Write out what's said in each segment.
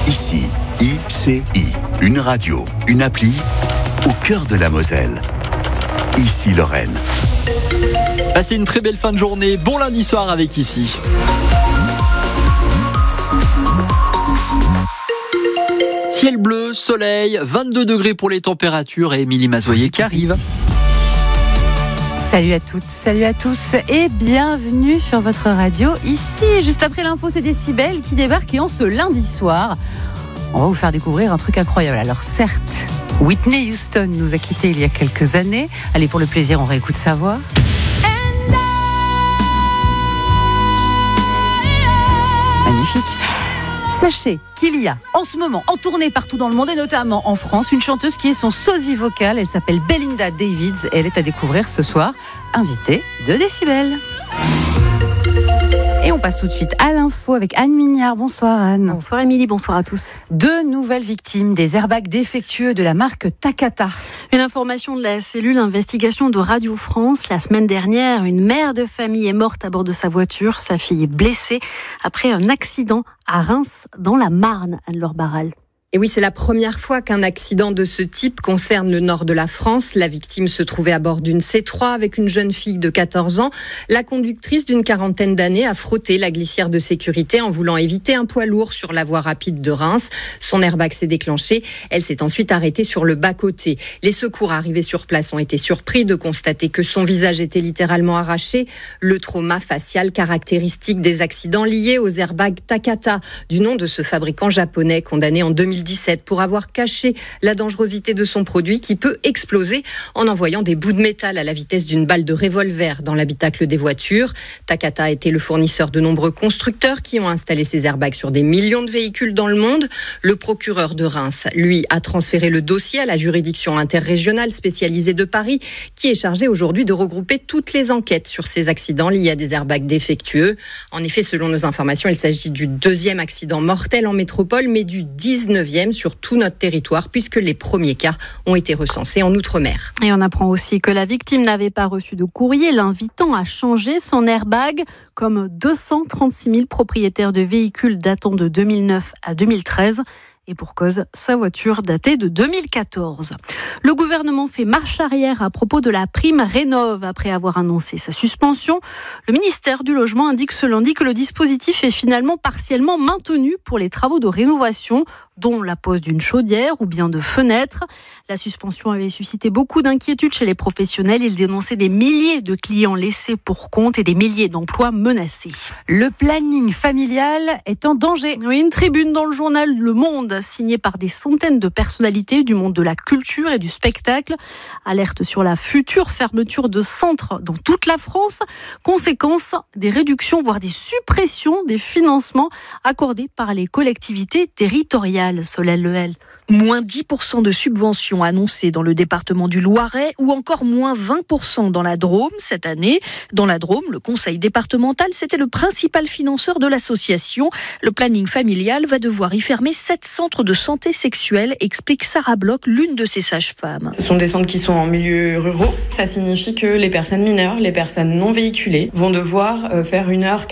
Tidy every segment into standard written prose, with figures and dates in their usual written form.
Ici, ICI, une radio, une appli au cœur de la Moselle. Ici Lorraine. Passez une très belle fin de journée. Bon lundi soir avec Ici. Ciel bleu, soleil, 22 degrés pour les températures et Émilie Mazoyer qui arrive. Salut à toutes, salut à tous et bienvenue sur votre radio. Ici, juste après l'info, c'est Décibel qui débarque et en ce lundi soir, on va vous faire découvrir un truc incroyable. Alors certes, Whitney Houston nous a quittés il y a quelques années. Allez, pour le plaisir, on réécoute sa voix. Magnifique. Sachez qu'il y a en ce moment, en tournée partout dans le monde et notamment en France, une chanteuse qui est son sosie vocal. Elle s'appelle Belinda Davids et elle est à découvrir ce soir, invitée de Décibel. Et on passe tout de suite à l'info avec Anne Mignard. Bonsoir Anne. Bonsoir Émilie, bonsoir à tous. 2 nouvelles victimes des airbags défectueux de la marque Takata. Une information de la cellule investigation de Radio France. La semaine dernière, une mère de famille est morte à bord de sa voiture. Sa fille est blessée après un accident à Reims dans la Marne, Anne-Laure Barral. Et oui, c'est la première fois qu'un accident de ce type concerne le nord de la France. La victime se trouvait à bord d'une C3 avec une jeune fille de 14 ans. La conductrice d'une quarantaine d'années a frotté la glissière de sécurité en voulant éviter un poids lourd sur la voie rapide de Reims. Son airbag s'est déclenché. Elle s'est ensuite arrêtée sur le bas-côté. Les secours arrivés sur place ont été surpris de constater que son visage était littéralement arraché. Le trauma facial caractéristique des accidents liés aux airbags Takata, du nom de ce fabricant japonais condamné en 2017 pour avoir caché la dangerosité de son produit qui peut exploser en envoyant des bouts de métal à la vitesse d'une balle de revolver dans l'habitacle des voitures. Takata a été le fournisseur de nombreux constructeurs qui ont installé ces airbags sur des millions de véhicules dans le monde. Le procureur de Reims, lui, a transféré le dossier à la juridiction interrégionale spécialisée de Paris qui est chargée aujourd'hui de regrouper toutes les enquêtes sur ces accidents liés à des airbags défectueux. En effet, selon nos informations, il s'agit du 2e accident mortel en métropole, mais du 19e sur tout notre territoire, puisque les premiers cas ont été recensés en Outre-mer. Et on apprend aussi que la victime n'avait pas reçu de courrier l'invitant à changer son airbag, comme 236 000 propriétaires de véhicules datant de 2009 à 2013. Et pour cause, sa voiture datait de 2014. Le gouvernement fait marche arrière à propos de la prime Rénov' après avoir annoncé sa suspension. Le ministère du Logement indique ce lundi que le dispositif est finalement partiellement maintenu pour les travaux de rénovation, dont la pose d'une chaudière ou bien de fenêtres. La suspension avait suscité beaucoup d'inquiétudes chez les professionnels. Ils dénonçaient des milliers de clients laissés pour compte et des milliers d'emplois menacés. Le planning familial est en danger. Oui, une tribune dans le journal Le Monde, signée par des centaines de personnalités du monde de la culture et du spectacle, alerte sur la future fermeture de centres dans toute la France. Conséquence, des réductions, voire des suppressions des financements accordés par les collectivités territoriales. Solène Lehel. Moins 10% de subventions annoncées dans le département du Loiret ou encore moins 20% dans la Drôme cette année. Dans la Drôme, le conseil départemental, c'était le principal financeur de l'association. Le planning familial va devoir y fermer 7 centres de santé sexuelle, explique Sarah Bloch, l'une de ses sages-femmes. Ce sont des centres qui sont en milieu ruraux. Ça signifie que les personnes mineures, les personnes non véhiculées vont devoir faire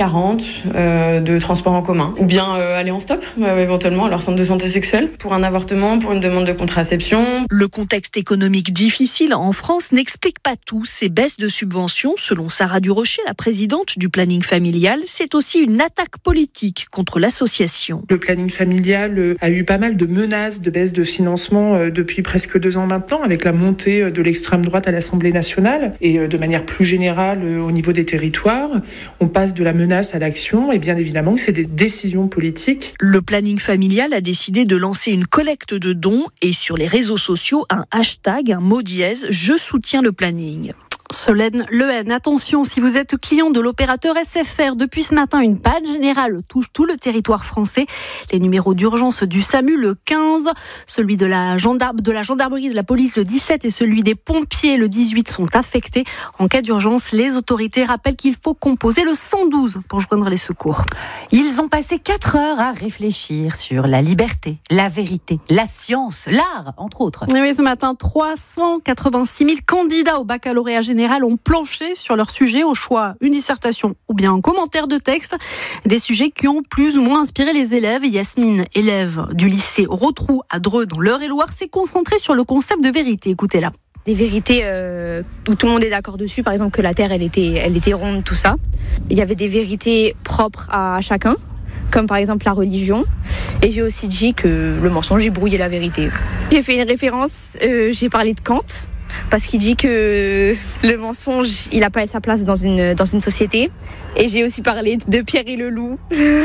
1h40 de transport en commun ou bien aller en stop éventuellement à leur centre de santé sexuelle pour un avortement, pour une demande de contraception. Le contexte économique difficile en France n'explique pas tout. Ces baisses de subventions, selon Sarah Durocher, la présidente du planning familial, c'est aussi une attaque politique contre l'association. Le planning familial a eu pas mal de menaces de baisse de financement depuis presque 2 ans maintenant, avec la montée de l'extrême droite à l'Assemblée nationale et de manière plus générale au niveau des territoires. On passe de la menace à l'action et bien évidemment que c'est des décisions politiques. Le planning familial a décidé de lancer une collecte de dons et sur les réseaux sociaux un hashtag, un mot dièse, je soutiens le planning. Solène Lehen, attention, si vous êtes client de l'opérateur SFR, depuis ce matin, une panne générale touche tout le territoire français. Les numéros d'urgence du SAMU, le 15, celui de la gendarmerie, de la police, le 17 et celui des pompiers, le 18, sont affectés. En cas d'urgence, les autorités rappellent qu'il faut composer le 112 pour joindre les secours. Ils ont passé 4 heures à réfléchir sur la liberté, la vérité, la science, l'art, entre autres. Oui, ce matin, 386 000 candidats au baccalauréat général général ont planché sur leur sujet, au choix une dissertation ou bien un commentaire de texte. Des sujets qui ont plus ou moins inspiré les élèves. Yasmine, élève du lycée Rotrou à Dreux dans l'Eure-et-Loire, s'est concentrée sur le concept de vérité. Écoutez-la. Des vérités où tout le monde est d'accord dessus, par exemple que la Terre elle était ronde, tout ça. Il y avait des vérités propres à chacun, comme par exemple la religion. Et j'ai aussi dit que le mensonge il brouillait la vérité. J'ai fait une référence, j'ai parlé de Kant, parce qu'il dit que le mensonge il n'a pas sa place dans une société. Et j'ai aussi parlé de Pierre et le loup.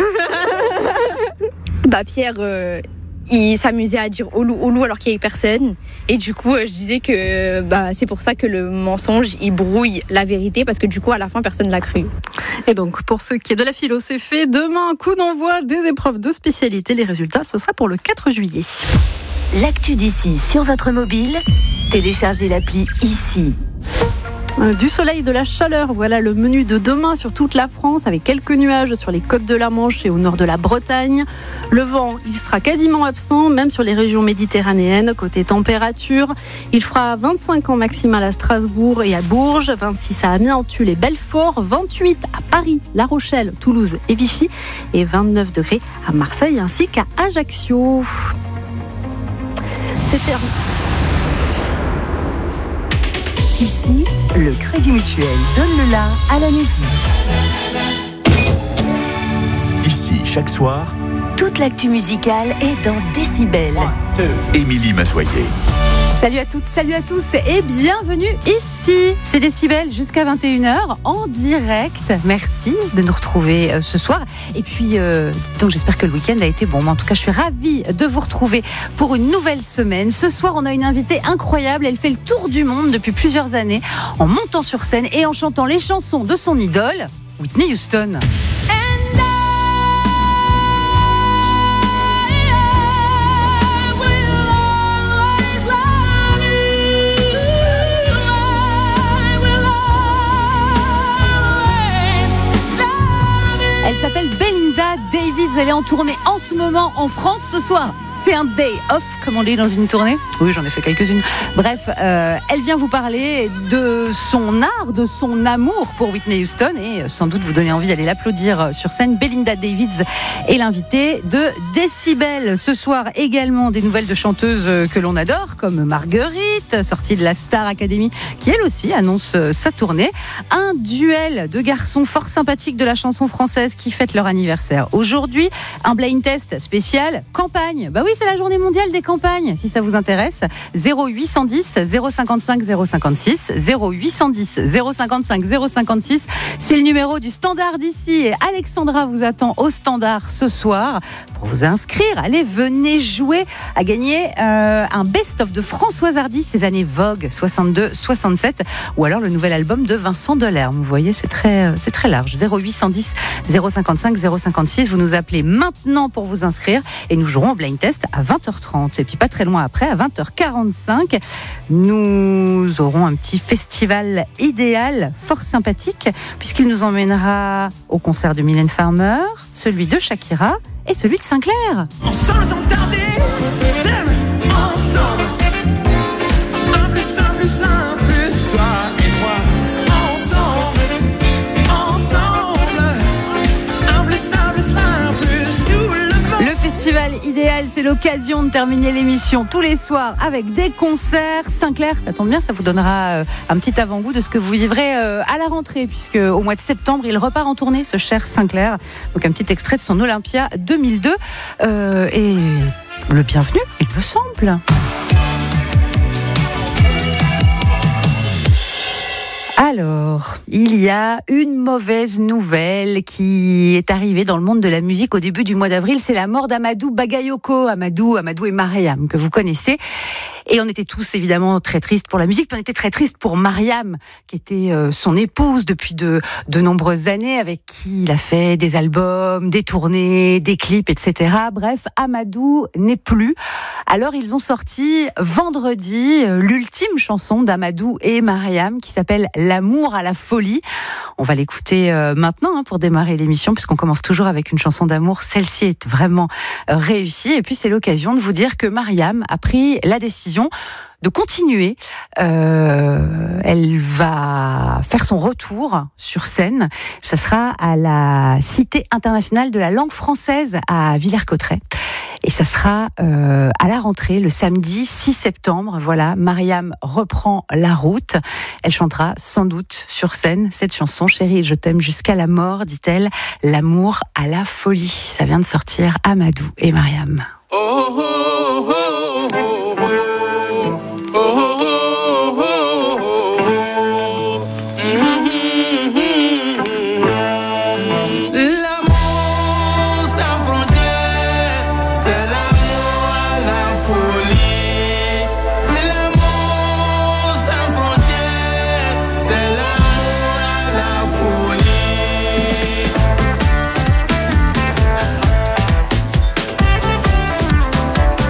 Pierre... il s'amusait à dire au loup alors qu'il n'y avait personne. Et du coup, je disais que c'est pour ça que le mensonge, il brouille la vérité, parce que du coup, à la fin, personne ne l'a cru. Et donc, pour ce qui est de la philo, c'est fait. Demain, coup d'envoi des épreuves de spécialité. Les résultats, ce sera pour le 4 juillet. L'actu d'ici sur votre mobile, téléchargez l'appli ici. Du soleil, de la chaleur, voilà le menu de demain sur toute la France, avec quelques nuages sur les côtes de la Manche et au nord de la Bretagne. Le vent, il sera quasiment absent, même sur les régions méditerranéennes. Côté température, il fera 25 en maximal à Strasbourg et à Bourges, 26 à Amiens, Tulle et Belfort, 28 à Paris, La Rochelle, Toulouse et Vichy, et 29 degrés à Marseille ainsi qu'à Ajaccio. C'est terminé. Ici, le Crédit Mutuel donne le la à la musique. Ici, chaque soir, toute l'actu musicale est dans Décibel. Émilie Mazoyer. Salut à toutes, salut à tous et bienvenue ici. C'est Décibel jusqu'à 21h en direct. Merci de nous retrouver ce soir. Et puis, donc j'espère que le week-end a été bon. Mais en tout cas, je suis ravie de vous retrouver pour une nouvelle semaine. Ce soir, on a une invitée incroyable. Elle fait le tour du monde depuis plusieurs années en montant sur scène et en chantant les chansons de son idole, Whitney Houston. Elle s'appelle Belinda Davids, elle est en tournée en ce moment en France ce soir. C'est un day off, comme on dit dans une tournée. Oui, j'en ai fait quelques-unes. Bref, elle vient vous parler de son art, de son amour pour Whitney Houston et sans doute vous donner envie d'aller l'applaudir sur scène. Belinda Davids est l'invitée de Décibel. Ce soir également des nouvelles de chanteuses que l'on adore, comme Marguerite, sortie de la Star Academy, qui elle aussi annonce sa tournée. Un duel de garçons fort sympathiques de la chanson française qui fêtent leur anniversaire aujourd'hui. Un blind test spécial campagne. Bah oui, c'est la journée mondiale des campagnes, si ça vous intéresse. 0810 055 056 0810 055 056. C'est le numéro du standard d'ici. Et Alexandra vous attend au standard ce soir pour vous inscrire. Allez, venez jouer à gagner un best-of de Françoise Hardy, ses années Vogue 62-67, ou alors le nouvel album de Vincent Delerme. Vous voyez, c'est très large. 0810 055 056. Vous nous appelez maintenant pour vous inscrire et nous jouerons au blind test à 20h30. Et puis pas très loin après, à 20h45, nous aurons un petit festival idéal fort sympathique, puisqu'il nous emmènera au concert de Mylène Farmer, celui de Shakira et celui de Sinclair. Ensemble sans tarder, ensemble, un plus toi et moi. Ensemble, un plus tout le monde. Le festival idéal, c'est l'occasion de terminer l'émission tous les soirs avec des concerts. Sinclair, ça tombe bien, ça vous donnera un petit avant-goût de ce que vous vivrez à la rentrée, puisque au mois de septembre, il repart en tournée, ce cher Sinclair. Donc un petit extrait de son Olympia 2002. Et le bienvenu, il me semble. Alors, il y a une mauvaise nouvelle qui est arrivée dans le monde de la musique au début du mois d'avril. C'est la mort d'Amadou Bagayoko. Amadou et Mariam, que vous connaissez. Et on était tous évidemment très tristes pour la musique, puis on était très tristes pour Mariam, qui était son épouse depuis de nombreuses années, avec qui il a fait des albums, des tournées, des clips, etc. Bref, Amadou n'est plus. Alors ils ont sorti vendredi l'ultime chanson d'Amadou et Mariam, qui s'appelle L'amour l'amour à la folie. On va l'écouter maintenant pour démarrer l'émission, puisqu'on commence toujours avec une chanson d'amour. Celle-ci est vraiment réussie. Et puis c'est l'occasion de vous dire que Mariam a pris la décision de continuer. Elle va faire son retour sur scène. Ça sera à la Cité internationale de la langue française à Villers-Cotterêts. Et ça sera à la rentrée, le samedi 6 septembre. Voilà, Mariam reprend la route. Elle chantera sans doute sur scène cette chanson, Chérie, je t'aime jusqu'à la mort, dit-elle, l'amour à la folie. Ça vient de sortir, Amadou et Mariam. Oh, oh, oh, oh, oh, oh. L'amour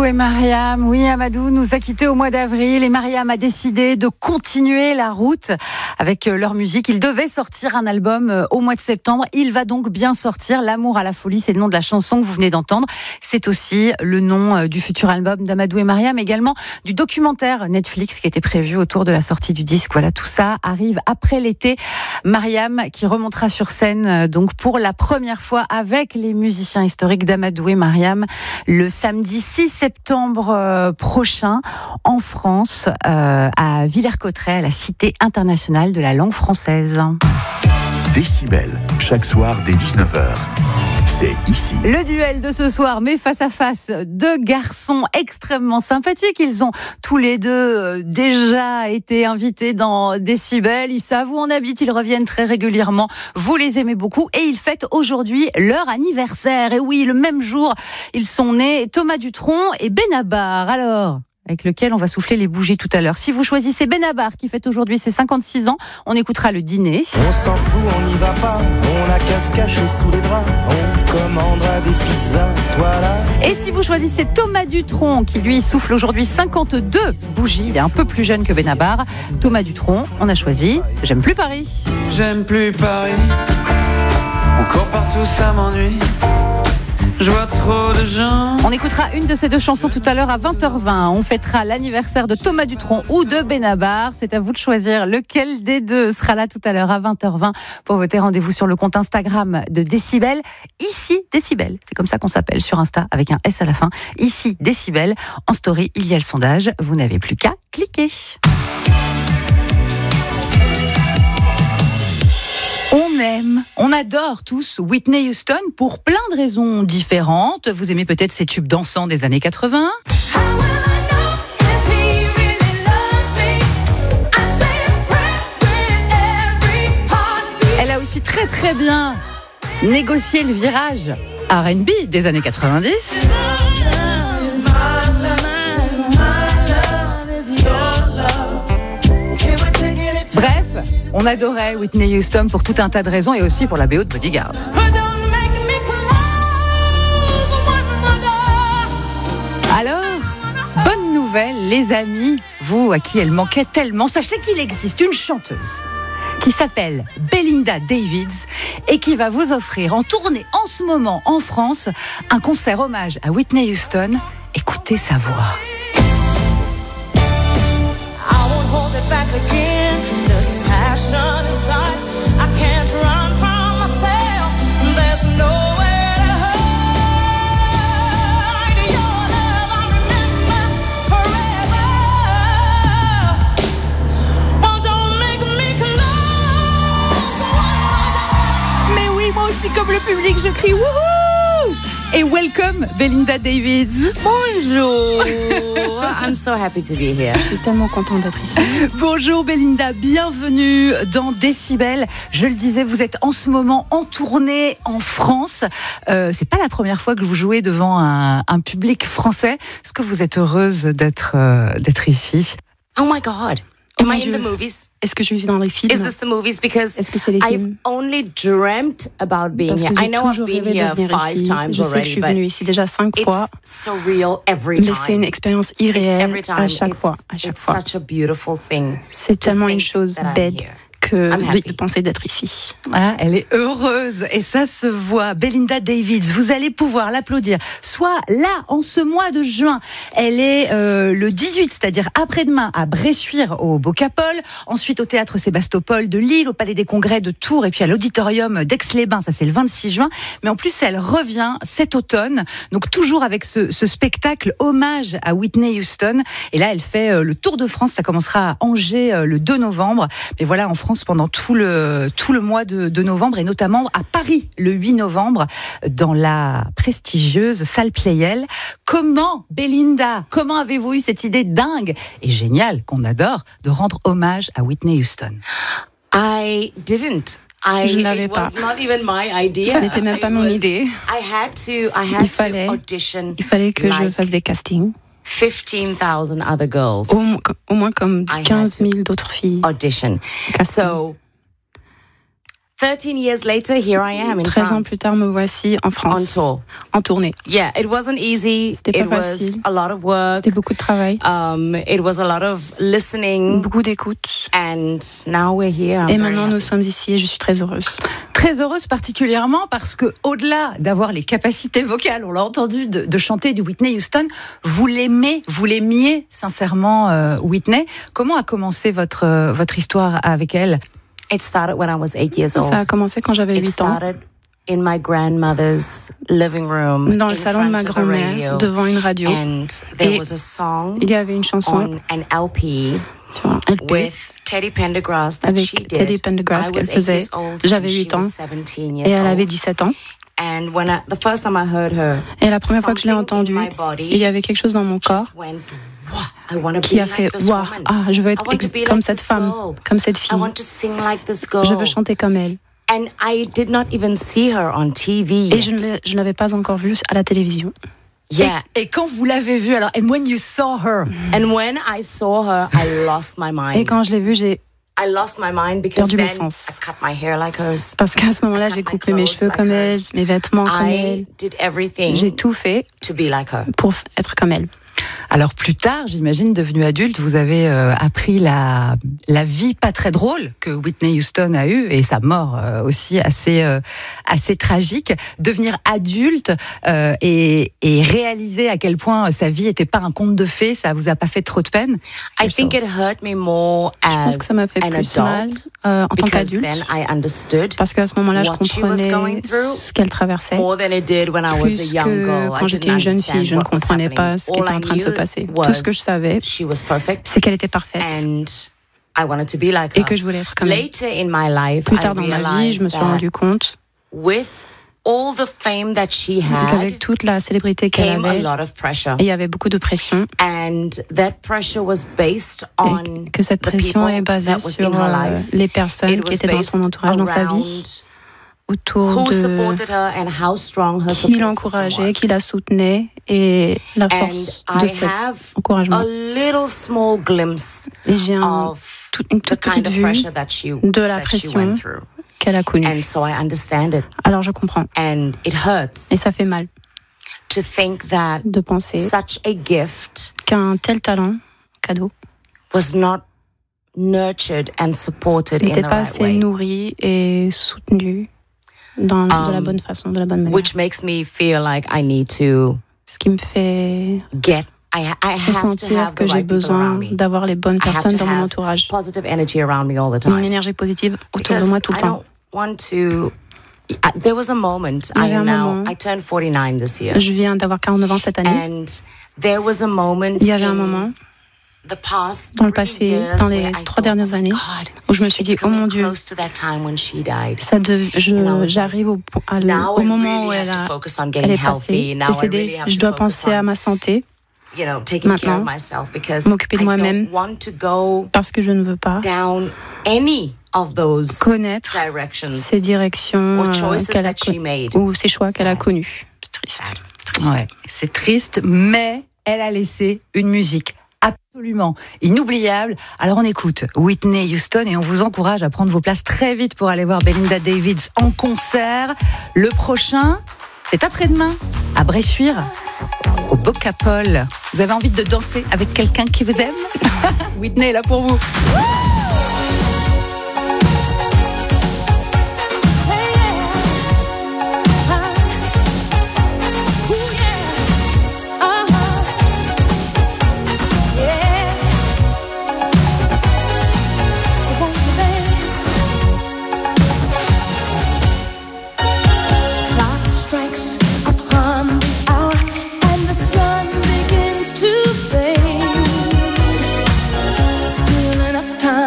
et Mariam. Oui, Amadou nous a quittés au mois d'avril et Mariam a décidé de continuer la route avec leur musique. Il devait sortir un album au mois de septembre. Il va donc bien sortir. L'amour à la folie, c'est le nom de la chanson que vous venez d'entendre. C'est aussi le nom du futur album d'Amadou et Mariam, également du documentaire Netflix qui était prévu autour de la sortie du disque. Voilà, tout ça arrive après l'été. Mariam qui remontera sur scène donc pour la première fois avec les musiciens historiques d'Amadou et Mariam le samedi 6 septembre prochain en France, à Villers-Cotterêts, à la Cité internationale de la langue française. Décibel, chaque soir dès 19h. C'est ici. Le duel de ce soir, mais face à face, deux garçons extrêmement sympathiques. Ils ont tous les deux déjà été invités dans Décibel. Ils savent où on habite, ils reviennent très régulièrement. Vous les aimez beaucoup et ils fêtent aujourd'hui leur anniversaire. Et oui, le même jour, ils sont nés Thomas Dutronc et Benabar. Alors, avec lequel on va souffler les bougies tout à l'heure. Si vous choisissez Benabar, qui fête aujourd'hui ses 56 ans, on écoutera le dîner. On s'en fout, on n'y va pas, on a qu'à se cacher sous les draps, on commandera des pizzas, voilà. Et si vous choisissez Thomas Dutronc, qui lui souffle aujourd'hui 52 bougies, il est un peu plus jeune que Benabar, Thomas Dutronc, on a choisi J'aime plus Paris. J'aime plus Paris, encore partout ça m'ennuie. Je vois trop de gens. On écoutera une de ces deux chansons tout à l'heure à 20h20. On fêtera l'anniversaire de Thomas Dutronc ou de Benabar. C'est à vous de choisir lequel des deux sera là tout à l'heure à 20h20 pour voter. Rendez-vous sur le compte Instagram de Décibel. Ici Décibel, c'est comme ça qu'on s'appelle sur Insta avec un S à la fin. Ici Décibel. En story, il y a le sondage. Vous n'avez plus qu'à cliquer. On aime, on adore tous Whitney Houston pour plein de raisons différentes. Vous aimez peut-être ses tubes dansants des années 80. Elle a aussi très très bien négocié le virage R&B des années 90. Bref, on adorait Whitney Houston pour tout un tas de raisons et aussi pour la BO de Bodyguard. Alors, bonne nouvelle les amis, vous à qui elle manquait tellement, sachez qu'il existe une chanteuse qui s'appelle Belinda Davids et qui va vous offrir en tournée en ce moment en France un concert hommage à Whitney Houston. Écoutez sa voix. Back again, there's passion inside. I can't run from myself. There's nowhere to hide. Your love I remember forever. Oh, don't make me close. Mais oui, moi aussi comme le public, je crie wouhou! Et welcome Belinda Davids. Bonjour. I'm so happy to be here. Je suis tellement contente d'être ici. Bonjour Belinda, bienvenue dans Décibel. Je le disais, vous êtes en ce moment en tournée en France. C'est pas la première fois que vous jouez devant un public français. Est-ce que vous êtes heureuse d'être ici? Oh my God. Am I in the movies? Est-ce que je suis dans les films? Is this the movies? Because Est-ce que c'est les I've films? only dreamt about being here. I know I've been here 5 times je sais que je suis venue ici déjà 5 fois. It's surreal every time. Mais c'est une expérience irréelle à chaque fois. It's such a beautiful thing. C'est tellement une chose bête que de penser d'être ici. Ah, elle est heureuse et ça se voit. Belinda Davids, vous allez pouvoir l'applaudir soit là en ce mois de juin. Elle est le 18, c'est-à-dire après-demain à Bressuire au Bocapole, ensuite au théâtre Sébastopol de Lille, au Palais des Congrès de Tours et puis à l'auditorium d'Aix-les-Bains, ça c'est le 26 juin. Mais en plus elle revient cet automne, donc toujours avec ce spectacle hommage à Whitney Houston. Et là elle fait le Tour de France, ça commencera à Angers le 2 novembre. Mais voilà, en France pendant tout le mois de novembre et notamment à Paris le 8 novembre dans la prestigieuse salle Pleyel. Comment, Belinda, comment avez-vous eu cette idée dingue et géniale qu'on adore de rendre hommage à Whitney Houston? I didn't. Je ne l'avais pas. Ce n'était même pas mon idée. Il fallait que je fasse des castings. 15,000 other girls. Au moins comme 15 000 d'autres filles. Audition. So 13 years later, here I am in 13 ans France. plus tard, me voici en France. On tour. En tournée. Yeah, it wasn't easy. C'était It pas was facile. a lot of work. C'était beaucoup de travail. It was a lot of listening. Beaucoup d'écoute. And now we're here. I'm Et very maintenant, happy. nous sommes ici et je suis très heureuse. Très heureuse particulièrement parce que, au-delà d'avoir les capacités vocales, on l'a entendu, de chanter du Whitney Houston, vous l'aimiez sincèrement, Whitney. Comment a commencé votre histoire avec elle? It started when I was 8 years old. Ça a commencé quand j'avais It 8 ans. started in my grandmother's living room, Dans le in salon de ma front of a grand-mère, radio. devant une radio. And there Et was a song il y avait une chanson on an LP sur un LP with Teddy Pendergrass that she avec did. Teddy Pendergrass I qu'elle was 8 faisait. years old J'avais and she 8 ans was 17 years et elle avait old. 17 ans. And the first time I heard her, Et la première fois que je l'ai something in entendue, my body il y avait quelque chose dans mon corps just went, "Wow, I wanna qui be a fait like this waouh, woman. ah, je veux être I want to be comme like cette this femme, girl. comme cette I fille. want to sing like this girl." Je veux chanter comme elle. And I did not even see her on TV Et yet. je ne l'avais pas encore vue à la télévision. Yeah. Et quand vous l'avez vue, alors, and when you saw her, And when I saw her, I lost my mind. Et quand je l'ai vue, j'ai I lost my mind because perdu mes then sens. I cut my hair like hers. Parce qu'à ce moment-là, j'ai coupé mes cheveux comme elle, mes vêtements comme elle. I did everything J'ai tout fait to be like her. pour être comme elle. alors plus tard, j'imagine, devenu adulte, vous avez appris la vie pas très drôle que Whitney Houston a eue et sa mort aussi assez tragique. Devenir adulte et réaliser à quel point sa vie était pas un conte de fées, ça vous a pas fait trop de peine? I think it hurt me more Je pense as que ça m'a fait an plus mal adult en tant because qu'adulte. then I understood Parce qu'à ce moment-là, je what she was comprenais going through ce qu'elle traversait. more than it did when I was a Plus young que girl. quand I j'étais didn't une jeune fille, je ne understand what was comprenais pas happening. ce qui était All en train de I se knew passer. was Tout ce que je savais, she was perfect c'est qu'elle était parfaite and I wanted to be like et her. que je voulais être comme elle. Later in my life, Plus I tard dans ma vie, je me realized suis that rendu compte with all the fame that she qu'avec had toute la célébrité qu'elle came a avait, lot of pressure. il y avait beaucoup de pression. And that pressure was based on Et que cette the pression people est basée that was sur in her life. les personnes It qui was étaient dans son based entourage, dans sa vie, around autour who de supported her and how strong her qui support system l'encourageait, was. qui la soutenait et la And force I de cet have encouragement. a little small glimpse Et j'ai of une the toute kind petite of vue pressure that she de la that she pression went through. qu'elle a connue. And so I understand it. Alors je comprends. And it hurts Et ça fait mal to think that de penser such a gift qu'un tel talent, cadeau, was not nurtured and supported in n'était the pas right assez way. nourri et soutenu de la bonne façon, de la bonne manière. Which makes me feel like I need to Ce qui me fait I have to ressentir have que the j'ai right people besoin around me. d'avoir les bonnes I have personnes to dans mon have entourage. positive energy around me all the Une time. énergie positive autour de Because moi tout le I temps. don't want to. There was a moment. Il y avait un moment. I turned 49 this year. Je viens d'avoir 49 ans cette année. And there was a moment. Il y avait un moment the past dans le passé, dans les 3 dernières années, où je me suis dit, oh mon Dieu, j'arrive au moment où elle est passée, décédée. Je dois penser à ma santé. Maintenant, m'occuper de moi-même, parce que je ne veux pas connaître ces directions qu'elle a ou ces choix qu'elle a connus. C'est triste. Ouais, c'est triste, mais elle a laissé une musique absolument inoubliable. Alors on écoute Whitney Houston et on vous encourage à prendre vos places très vite pour aller voir Belinda Davids en concert. Le prochain, c'est après-demain, à Bressuire, au Bocapole. Vous avez envie de danser avec quelqu'un qui vous aime? Whitney est là pour vous. Time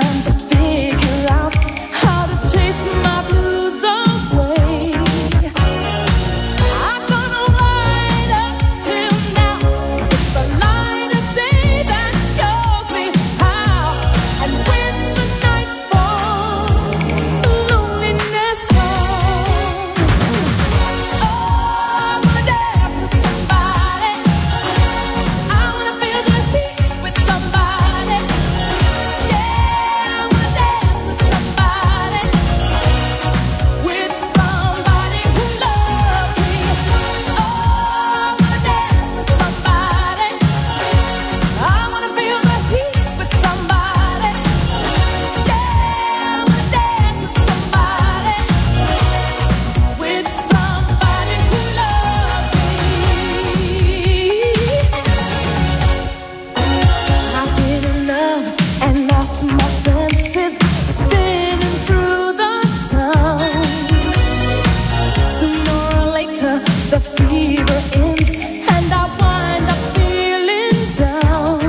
the fever ends and I wind up feeling down.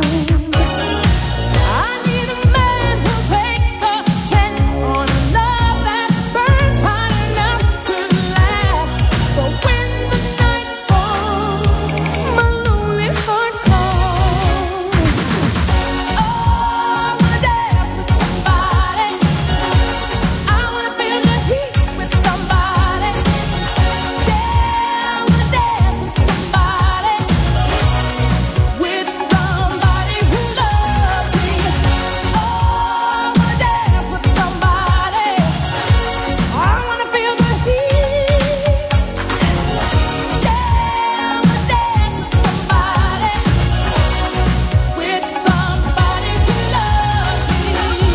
I need a man who'll take a chance on a love that burns hot enough to last. So when the night falls, my lonely heart calls. Oh, I wanna dance with somebody. I wanna feel the heat with somebody. Yeah, I wanna dance with somebody. With somebody who loves me. Oh, I wanna dance with somebody. I wanna feel the heat. Yeah, I wanna dance with somebody. With somebody who loves me.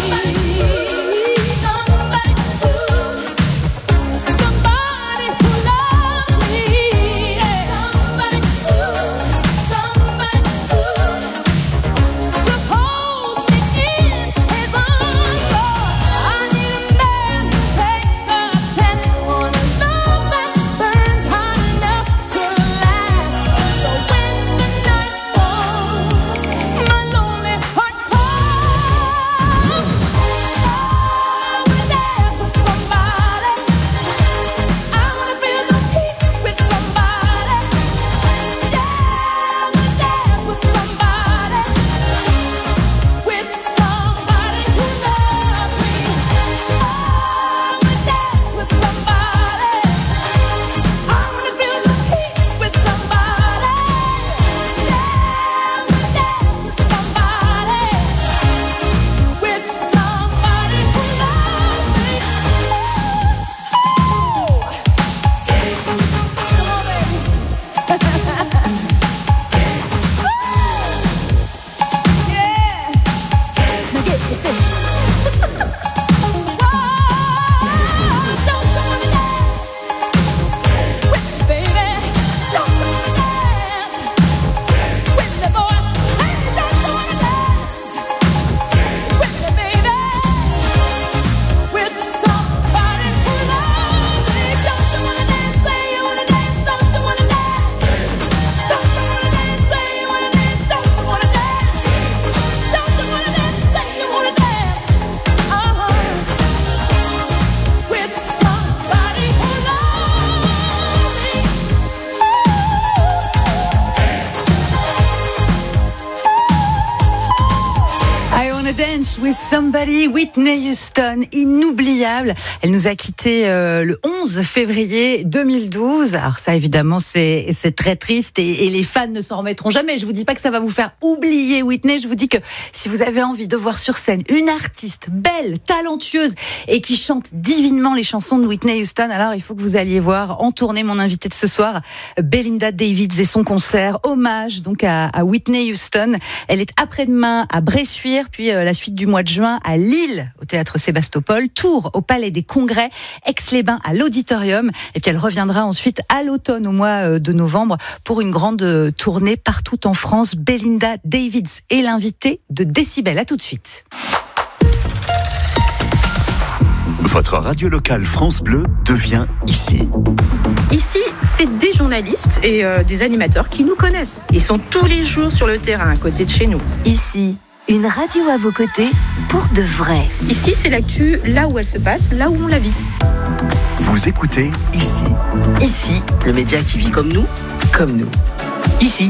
Somebody who loves me. Somebody who, to hold me in his arms. I need a man to take a chance on a love that burns hot enough to last. So when the night falls, my lonely heart calls. I wanna dance with somebody. I wanna feel the heat with somebody. Yeah, I wanna dance with somebody. With somebody who loves me. I wanna dance with somebody. I wanna feel the heat with somebody. Yeah, I wanna dance with somebody. With somebody who loves me. Come on, baby. Yeah. Now get with this. Don't you wanna dance with me, baby? Don't you wanna dance with me, boy? Hey, don't you wanna dance with me, baby? With somebody who loves me. Don't you wanna dance? Say you wanna dance. Don't you wanna dance? Don't you wanna dance? Say you wanna dance. Don't you wanna dance? Don't you wanna dance? Say you wanna dance. With somebody who loves me. I Wanna Dance with Somebody, Whitney Houston, inoubliable. Elle nous a quittés le 11 février 2012. Alors ça, évidemment, c'est très triste et les fans ne s'en remettront jamais. Je vous dis pas que ça va vous faire oublier Whitney. Je vous dis que si vous avez envie de voir sur scène une artiste belle, talentueuse et qui chante divinement les chansons de Whitney Houston, alors il faut que vous alliez voir en tournée mon invité de ce soir, Belinda Davids et son concert hommage donc à Whitney Houston. Elle est après-demain à Bressuire, puis la suite du mois de juin à Lille au théâtre Sébastopol, Tours au Palais des Congrès, Aix-les-Bains à l'Auditorium, et puis elle reviendra ensuite à l'automne au mois de novembre pour une grande tournée partout en France. Belinda Davids est l'invitée de Décibel. À tout de suite. Votre radio locale France Bleu devient ici. Ici, c'est des journalistes et des animateurs qui nous connaissent. Ils sont tous les jours sur le terrain à côté de chez nous. Ici, une radio à vos côtés pour de vrai. Ici, c'est l'actu là où elle se passe, là où on la vit. Vous écoutez ici. Ici, le média qui vit comme nous. Ici.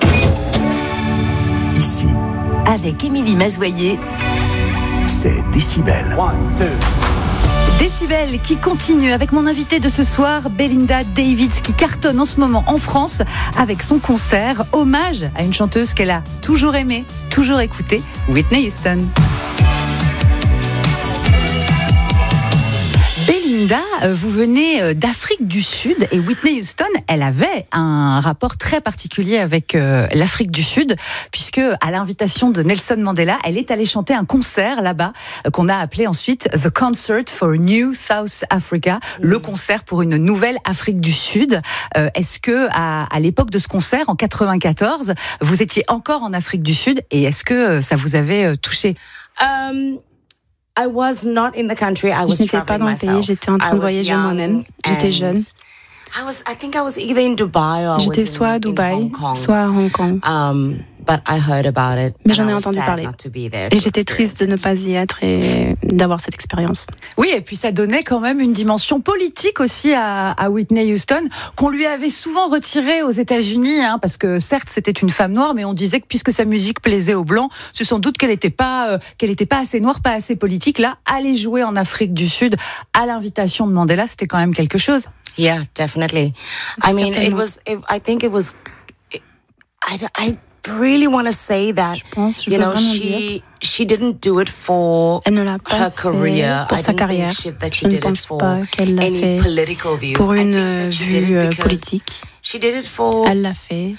Ici, Avec Émilie Mazoyer, c'est Décibel. Décibel qui continue avec mon invité de ce soir, Belinda Davids, qui cartonne en ce moment en France avec son concert hommage à une chanteuse qu'elle a toujours aimée, toujours écoutée, Whitney Houston. Belinda, vous venez d'Afrique du Sud et Whitney Houston, elle avait un rapport très particulier avec l'Afrique du Sud puisque à l'invitation de Nelson Mandela, elle est allée chanter un concert là-bas qu'on a appelé ensuite The Concert for a New South Africa, le concert pour une nouvelle Afrique du Sud. Est-ce que à l'époque de ce concert en 94, vous étiez encore en Afrique du Sud et est-ce que ça vous avait touché? Je n'étais pas dans le pays, j'étais en train de voyager moi-même. J'étais jeune. I think I was either in Dubai or J'étais soit à Dubaï, soit à Hong Kong. But I heard about it. Mais j'en ai entendu parler. Et j'étais triste de ne pas y être et d'avoir cette expérience. Oui, et puis ça donnait quand même une dimension politique aussi à Whitney Houston, qu'on lui avait souvent retirée aux États-Unis, hein, parce que certes c'était une femme noire, mais on disait que puisque sa musique plaisait aux blancs, c'est sans doute qu'elle n'était pas assez noire, pas assez politique. Là, aller jouer en Afrique du Sud à l'invitation de Mandela, c'était quand même quelque chose. Yeah, definitely. I mean, I think it was. I really want to say that, you know, she didn't do it for her career. Pour sa carrière. Je ne pense pas qu'elle l'a fait pour une vue politique. Elle l'a fait.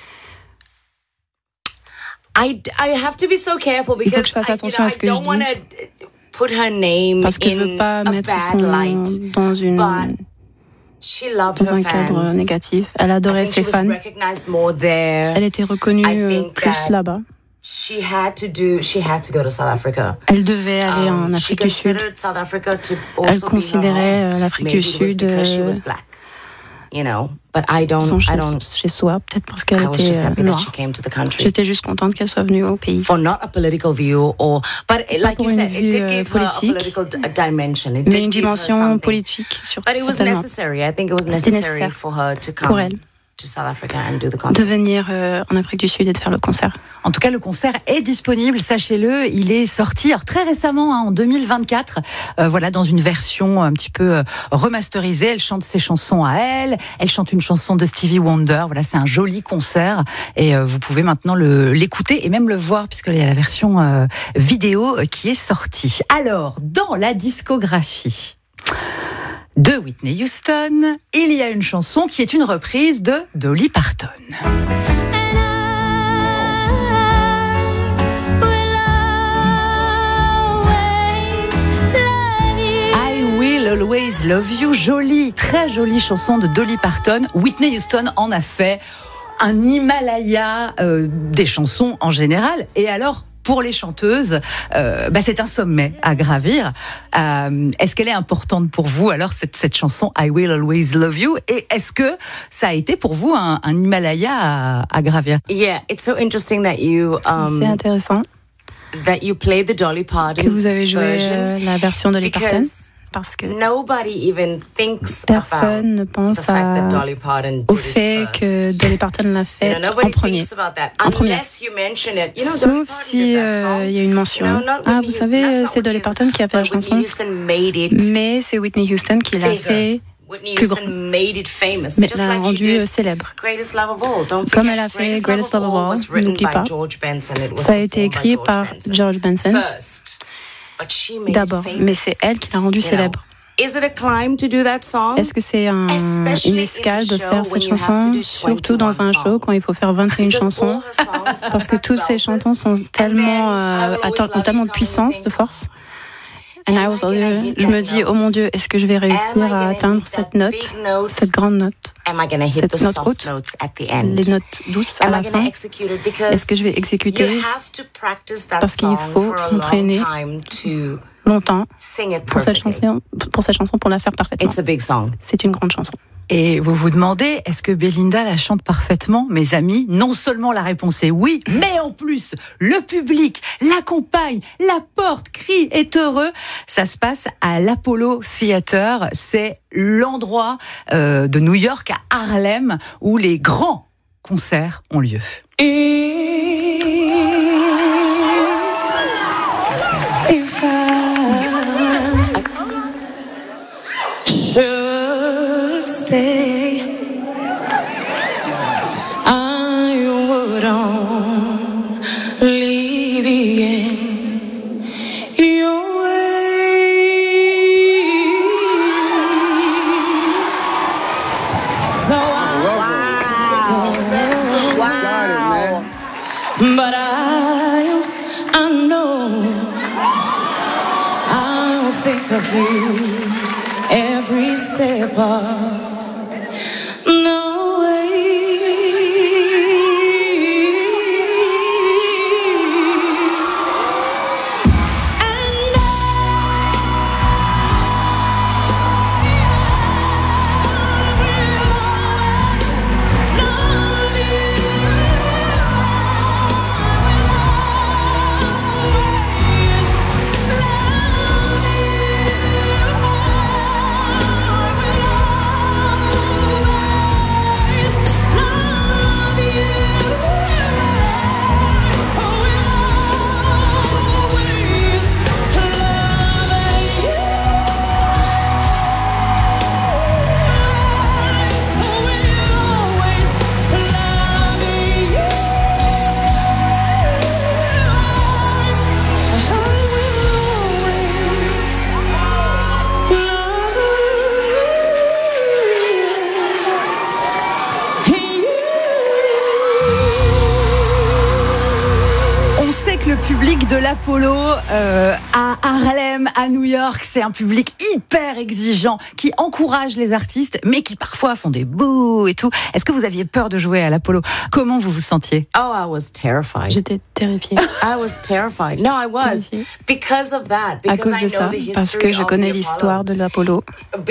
I have to be so careful because il faut que je fasse attention à ce que je dis. Parce que je ne veux pas mettre son nom dans un cadre négatif. Elle adorait ses fans. Elle était reconnue plus là-bas. Elle devait aller en Afrique du Sud. Elle considérait l'Afrique du Sud son chez soi, peut-être parce qu'elle était noire. J'étais juste contente qu'elle soit venue au pays. Pas pour une vue politique, mais une dimension politique, certainement. C'était nécessaire pour elle de venir en Afrique du Sud et de faire le concert. En tout cas, le concert est disponible, sachez-le, il est sorti très récemment, en 2024, voilà, dans une version un petit peu remasterisée. Elle chante ses chansons à elle chante une chanson de Stevie Wonder, voilà, c'est un joli concert et vous pouvez maintenant l'écouter et même le voir puisqu'il y a la version vidéo qui est sortie. Alors, dans la discographie de Whitney Houston, il y a une chanson qui est une reprise de Dolly Parton. I Will Always Love You, jolie, très jolie chanson de Dolly Parton. Whitney Houston en a fait un Himalaya des chansons en général. Et alors, pour les chanteuses, c'est un sommet à gravir. Est-ce qu'elle est importante pour vous, alors, cette chanson I Will Always Love You? Et est-ce que ça a été pour vous un Himalaya à gravir? Yeah, it's so interesting that you. C'est intéressant that you play the Dolly Parton que vous avez joué la version de Dolly Parton. Parce que personne ne pense au fait que Dolly Parton l'a fait en premier. Sauf si il y a une mention. Ah, vous savez, c'est Dolly Parton qui a fait la chanson, mais c'est Whitney Houston qui l'a fait plus grand, mais l'a rendu célèbre. Comme elle a fait Greatest Love of All, n'oublie pas, ça a été écrit par George Benson d'abord, mais c'est elle qui l'a rendu célèbre. Est-ce que c'est une escale de faire cette chanson, surtout dans un show quand il faut faire 21 chansons, parce que tous ces chantants sont ont tellement de puissance, de force. Je me dis, oh mon Dieu, est-ce que je vais réussir à atteindre cette note, cette grande note, cette note haute, les notes douces à la fin? Est-ce que je vais exécuter? Parce qu'il faut s'entraîner longtemps pour cette chanson, pour la faire parfaitement. C'est une grande chanson. Et vous vous demandez, est-ce que Belinda la chante parfaitement? Mes amis, non seulement la réponse est oui, mais en plus, le public l'accompagne, la porte, crie, est heureux. Ça se passe à l'Apollo Theater. C'est l'endroit de New York, à Harlem, où les grands concerts ont lieu. If I should stay, I would only be in your way. So Got it, man. But I know I'll think of you every step of the way. And public de l'Apollo à Harlem, à New York, c'est un public hyper exigeant qui encourage les artistes, mais qui parfois font des bouh et tout. Est-ce que vous aviez peur de jouer à l'Apollo? Comment vous vous sentiez? Oh, I was terrified. J'étais terrifiée. I was terrified. No, I was. Because of that. À cause de ça, parce que je connais l'histoire de l'Apollo.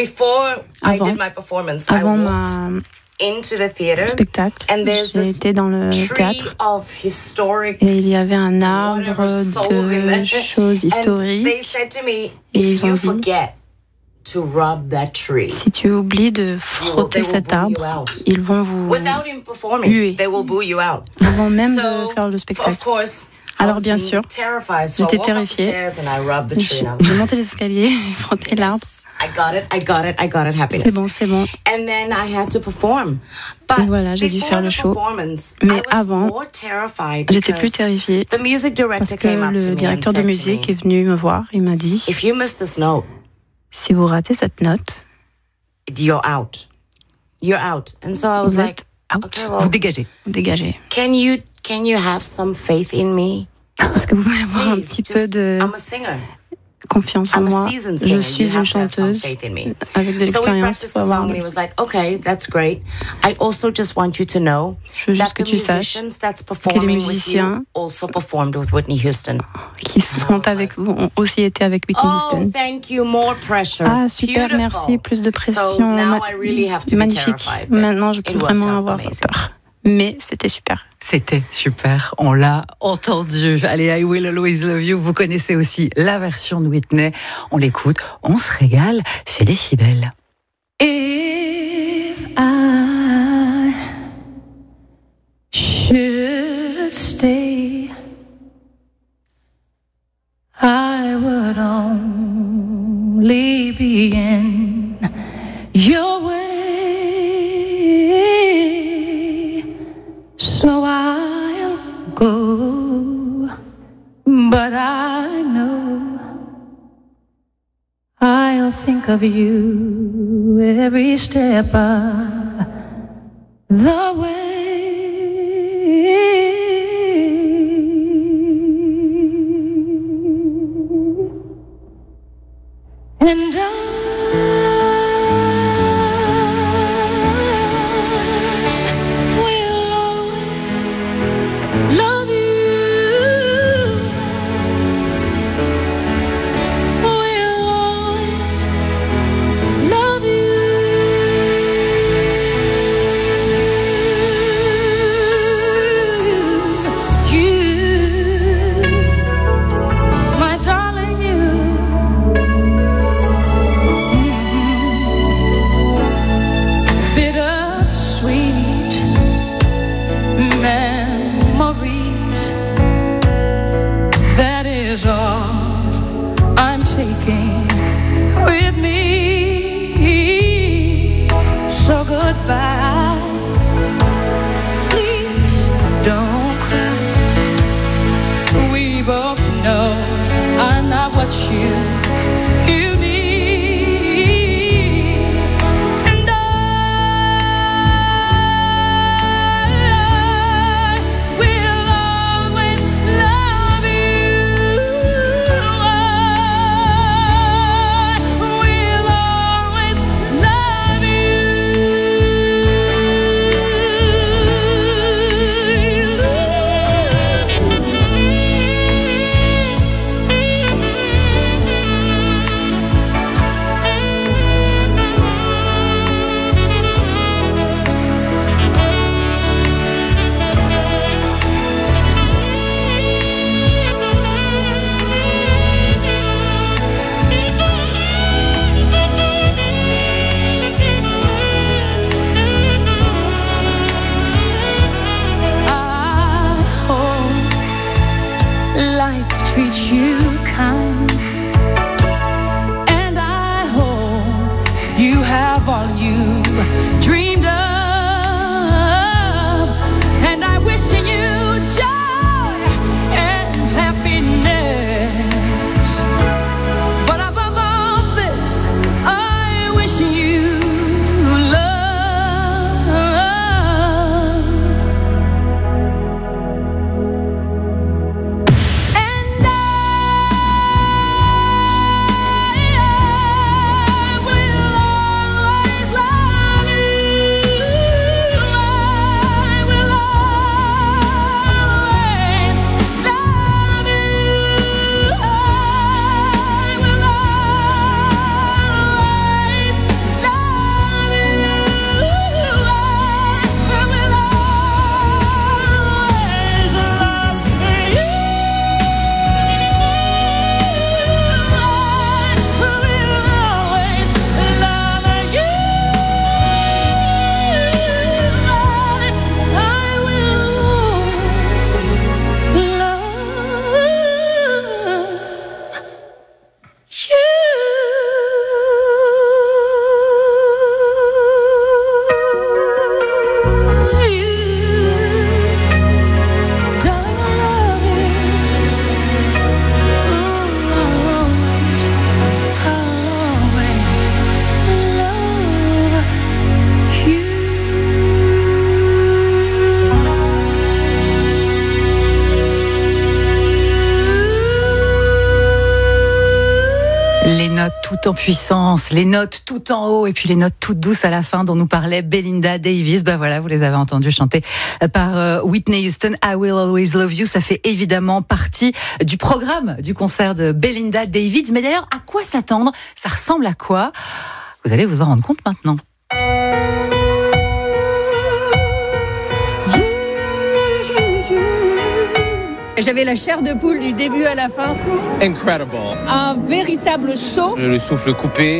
Avant ma spectacle, j'ai été dans le théâtre et il y avait un arbre de choses historiques et ils ont dit si tu oublies de frotter cet arbre, ils vont vous huer. Ils vont même faire le spectacle. Alors bien sûr, j'étais terrifiée. J'ai monté les escaliers, j'ai frotté l'arbre. C'est bon. Et voilà, j'ai dû faire le show. Mais avant, j'étais plus terrifiée parce que le directeur de musique est venu me voir. Il m'a dit, si vous ratez cette note, you're out. And so I was like, okay, well, vous dégagez. Can you have some faith in me? Est-ce que vous pouvez avoir un petit peu de confiance en moi? Je suis une chanteuse avec de l'expérience. Il faut avoir un... Je veux juste que tu saches que les musiciens qui seront avec vous ont aussi été avec Whitney Houston. Ah, super, merci. Plus de pression. Magnifique. Maintenant, je peux vraiment avoir peur. Mais c'était super. C'était super, on l'a entendu. Allez, I Will Always Love You, vous connaissez aussi la version de Whitney. On l'écoute, on se régale, c'est Décibel. If I should stay, I would only be in your way. So I'll go, but I know I'll think of you every step of the way. And tout en puissance, les notes tout en haut et puis les notes toutes douces à la fin dont nous parlait Belinda Davis. Ben voilà, vous les avez entendues chanter par Whitney Houston. I Will Always Love You, ça fait évidemment partie du programme du concert de Belinda Davis. Mais d'ailleurs, à quoi s'attendre? Ça ressemble à quoi? Vous allez vous en rendre compte maintenant. J'avais la chair de poule du début à la fin. Incredible. Un véritable show. Le souffle coupé.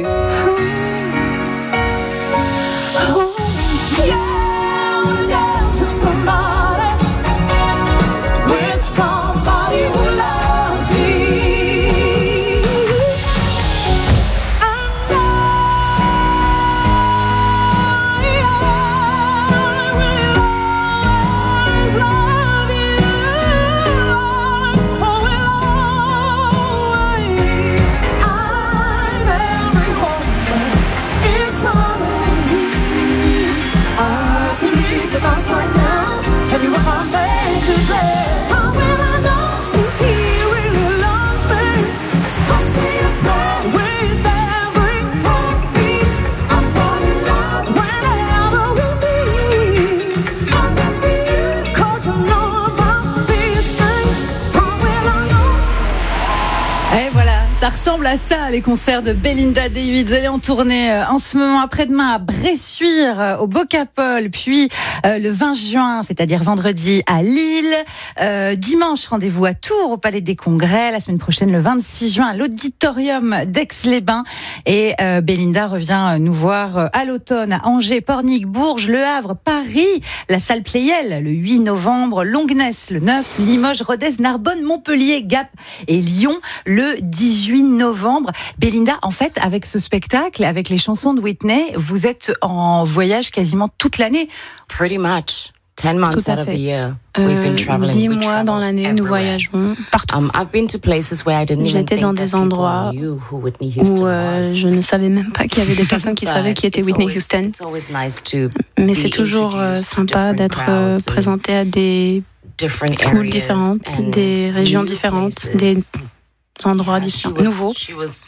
Ça ressemble à ça, les concerts de Belinda Davis. Elle est en tournée en ce moment, après-demain à Bressuire, au Bocapole, puis le 20 juin, c'est-à-dire vendredi, à Lille. Dimanche, rendez-vous à Tours, au Palais des Congrès. La semaine prochaine, le 26 juin, à l'Auditorium d'Aix-les-Bains. Et Belinda revient nous voir à l'automne, à Angers, Pornic, Bourges, Le Havre, Paris, la salle Pleyel, le 8 novembre, Longnes, le 9, Limoges, Rodez, Narbonne, Montpellier, Gap et Lyon, le 18 novembre. Belinda, en fait, avec ce spectacle, avec les chansons de Whitney, vous êtes en voyage quasiment toute l'année. Pretty much. 10 months out of the year, we've been traveling. 10 mois dans l'année, nous voyageons partout. I've been to places where I didn't even J'étais dans des endroits où je ne savais même pas qu'il y avait des personnes qui savaient qui était Whitney Houston. Mais c'est toujours sympa d'être présenté à des foules différentes, des régions différentes, des endroits différents, nouveaux. She was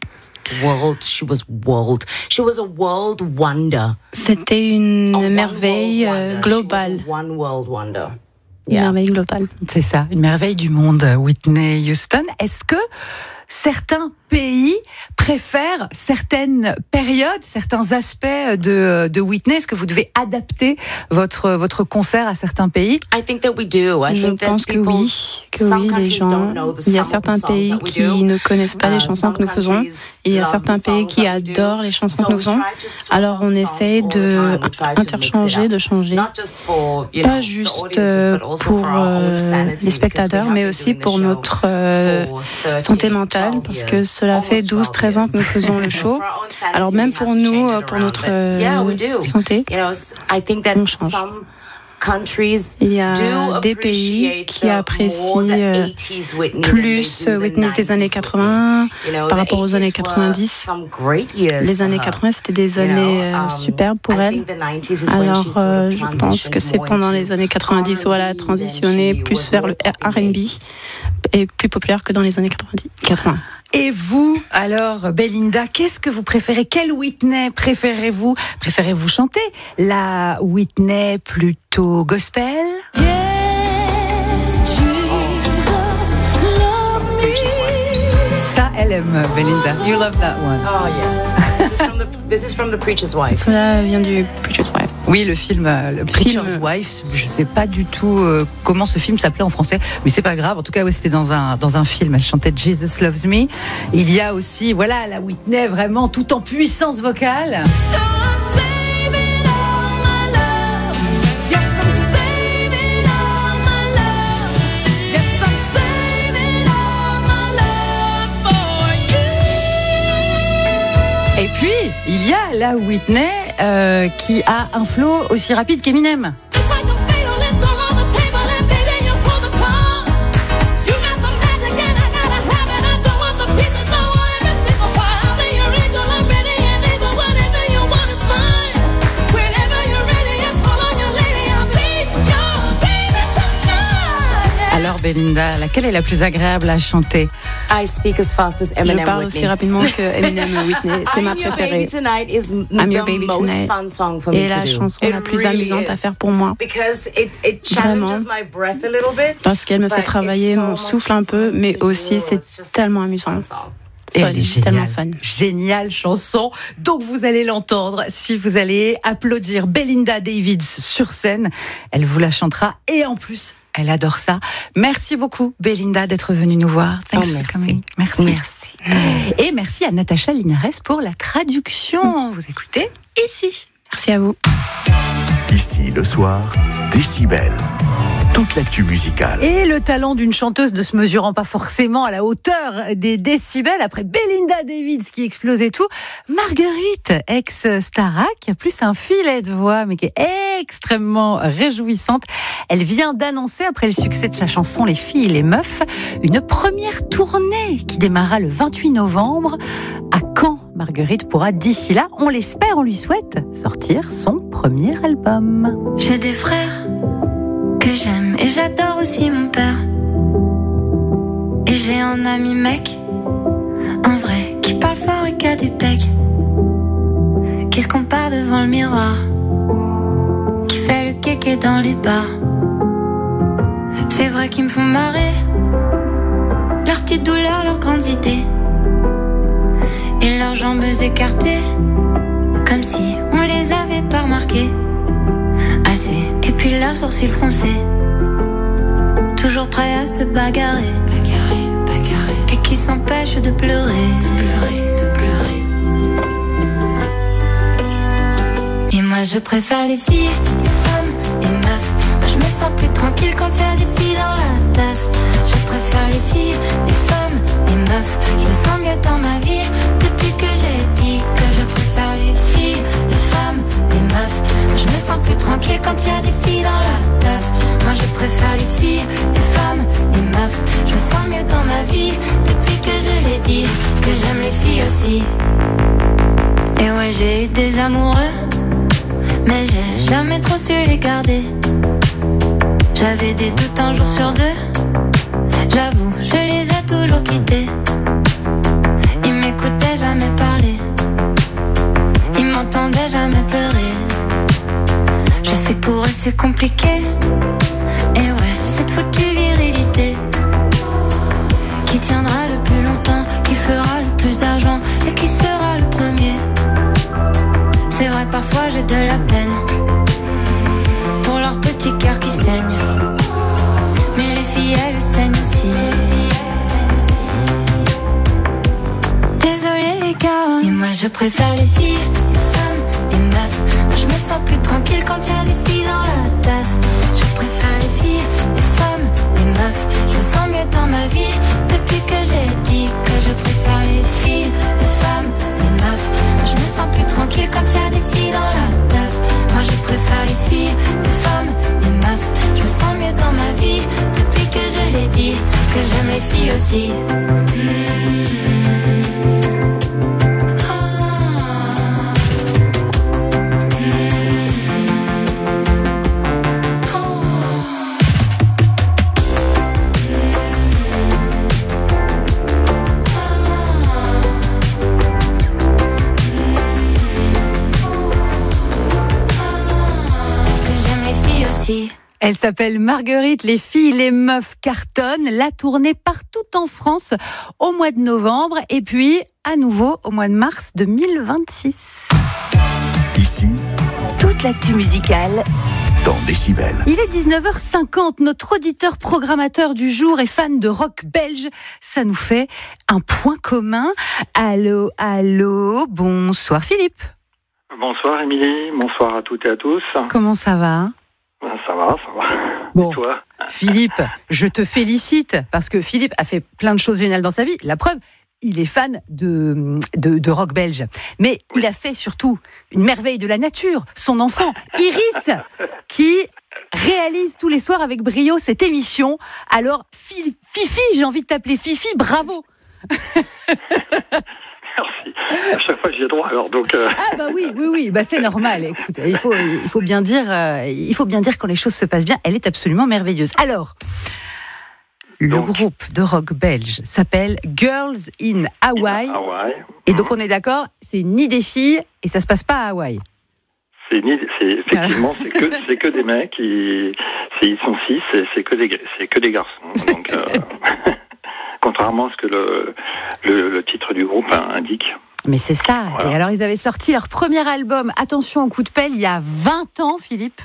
a world wonder. C'était une merveille globale. Une merveille globale. C'est ça, une merveille du monde, Whitney Houston. Est-ce que certains pays préfèrent certaines périodes, certains aspects de Whitney? Est-ce que vous devez adapter votre concert à certains pays? Je pense que oui, les gens. Il y a certains pays qui ne connaissent pas les chansons que nous faisons. Il y a certains pays qui adorent les chansons que nous faisons. Alors on essaie de interchanger, de changer, pas juste pour les spectateurs, mais aussi pour notre santé mentale, parce que cela fait 12-13 ans que nous faisons le show. Alors même pour nous, pour notre santé, on change. Il y a des pays qui apprécient plus Whitney des années 80 par rapport aux années 90. Les années 80, c'était des années superbes pour elle. Alors, je pense que c'est pendant les années 90 où elle a transitionné plus vers le R&B et plus populaire que dans les années 80. Et vous, alors, Belinda, qu'est-ce que vous préférez? Quelle Whitney préférez-vous? Préférez-vous chanter la Whitney plutôt gospel? Yes, Jesus, love me. Ça, elle aime, Belinda. You love that one. Oh yes. This is from the Preacher's Wife. Cela vient du Preacher's Wife. Oui, le film le Preacher's Wife. Je sais pas du tout comment ce film s'appelait en français, mais c'est pas grave. En tout cas, oui, c'était dans un film. Elle chantait Jesus Loves Me. Il y a aussi, voilà, la Whitney vraiment tout en puissance vocale. Et puis, il y a la Whitney qui a un flow aussi rapide qu'Eminem. Alors Belinda, laquelle est la plus agréable à chanter? I speak as fast as Eminem. Je parle aussi rapidement que Eminem Whitney. C'est ma préférée. I'm Your Baby Tonight est la chanson la plus amusante à faire pour moi. Vraiment. Parce qu'elle me fait travailler mon souffle un peu, mais aussi c'est tellement amusant. Et elle est géniale, tellement fun. Géniale chanson. Donc vous allez l'entendre si vous allez applaudir Belinda Davids sur scène. Elle vous la chantera et en plus, elle adore ça. Merci beaucoup Belinda d'être venue nous voir. Thanks for coming. Merci. Et merci à Natacha Linares pour la traduction. Vous écoutez ici. Merci à vous. Ici le soir, Décibel. Toute l'actu musicale. Et le talent d'une chanteuse ne se mesurant pas forcément à la hauteur des décibels, après Belinda Davids qui explosait tout, Marguerite, ex-Starac, qui a plus un filet de voix, mais qui est extrêmement réjouissante. Elle vient d'annoncer, après le succès de sa chanson Les filles et les meufs, une première tournée qui démarra le 28 novembre à Caen. Marguerite pourra d'ici là, on l'espère, on lui souhaite, sortir son premier album. J'ai des frères que j'aime et j'adore aussi mon père. Et j'ai un ami mec, un vrai, qui parle fort et qui a des pecs, qui se compare devant le miroir, qui fait le kéké dans les bars. C'est vrai qu'ils me font marrer, leurs petites douleurs, leurs grandes idées, et leurs jambes écartées, comme si on les avait pas remarquées assez. Et puis leurs sourcils froncés, toujours prêts à se bagarrer, et qui s'empêchent de pleurer, Et moi je préfère les filles, les femmes, les meufs. Moi je me sens plus tranquille quand y a des filles dans la teuf. Je préfère les filles, les femmes, les meufs. Je me sens mieux dans ma vie depuis que j'ai dit que je préfère les filles, les femmes, les meufs. Moi je me sens plus tranquille quand y a des filles dans la teuf. Moi je préfère les filles, les femmes, les meufs. Je me sens mieux dans ma vie depuis que je l'ai dit, que j'aime les filles aussi. Et ouais, j'ai eu des amoureux, mais j'ai jamais trop su les garder. J'avais des doutes un jour sur deux, j'avoue, je les ai toujours quittés. Ils m'écoutaient jamais parler, ils m'entendaient jamais pleurer. Je sais que pour eux c'est compliqué, et ouais, cette foutue virilité qui tiendra le plus longtemps, qui fera le plus d'argent et qui sera le premier. C'est vrai, parfois j'ai de la peine pour leur petit cœur qui saigne, mais les filles elles saignent aussi. Désolée les gars, et moi je préfère les filles, les femmes, les meufs. Moi je me sens plus tranquille quand y a des filles dans la teuf. Je préfère les filles, les femmes, les meufs. Je me sens mieux dans ma vie depuis que j'ai dit que je préfère les filles, les femmes, les meufs. Moi je me sens plus tranquille quand y a des filles dans la teuf. Moi je préfère les filles, les femmes, les meufs. Je me sens mieux dans ma vie depuis que je l'ai dit, que j'aime les filles aussi. Elle s'appelle Marguerite, les filles, les meufs cartonnent. La tournée partout en France au mois de novembre et puis à nouveau au mois de mars 2026. Ici, toute l'actu musicale dans Décibel. Il est 19h50, notre auditeur programmateur du jour est fan de rock belge. Ça nous fait un point commun. Allô, allô, bonsoir Philippe. Bonsoir Émilie, bonsoir à toutes et à tous. Comment ça va ? Ça va. Bon, et toi ? Philippe, je te félicite parce que Philippe a fait plein de choses géniales dans sa vie. La preuve, il est fan de rock belge. Mais il a fait surtout une merveille de la nature, son enfant, Iris, qui réalise tous les soirs avec brio cette émission. Alors, Fifi, j'ai envie de t'appeler Fifi, bravo. Merci. À chaque fois, j'y ai droit. Alors donc. Ah bah oui, bah c'est normal. Écoute, il faut bien dire quand les choses se passent bien. Elle est absolument merveilleuse. Alors, Le groupe de rock belge s'appelle Girls in Hawaii. Et donc on est d'accord, c'est ni des filles et ça se passe pas à Hawaï. Effectivement, c'est que des mecs, ils sont 6, c'est que des garçons. Donc, contrairement à ce que le titre du groupe indique. Mais c'est ça. Voilà. Et alors, ils avaient sorti leur premier album, Attention au coup de pelle, il y a 20 ans, Philippe.